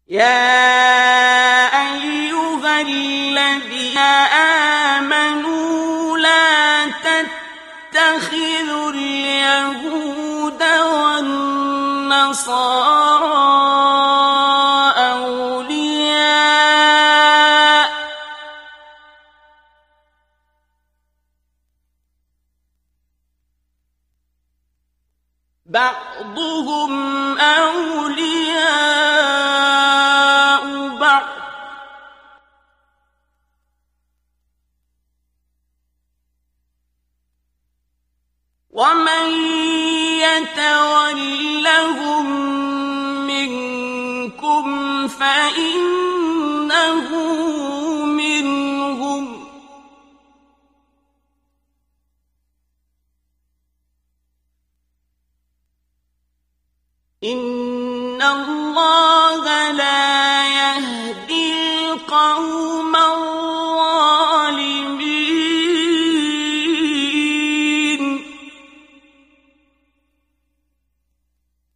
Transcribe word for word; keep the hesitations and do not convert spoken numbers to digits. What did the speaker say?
يَا أَيُّهَا الَّذِينَ آمَنُوا لَا تَتَّخِذُوا الْيَهُودَ وَالنَّصَارَىٰ أَوْلِيَاءَ ۘ بَعْضُهُمْ أَوْلِيَاءُ بَعْضٍ ۚ وَمَن يَتَوَلَّهُم مِّنكُمْ فَإِنَّهُ مِنْهُمْ ۗ إِنَّ اللَّهَ لَا يَهْدِي الْقَوْمَ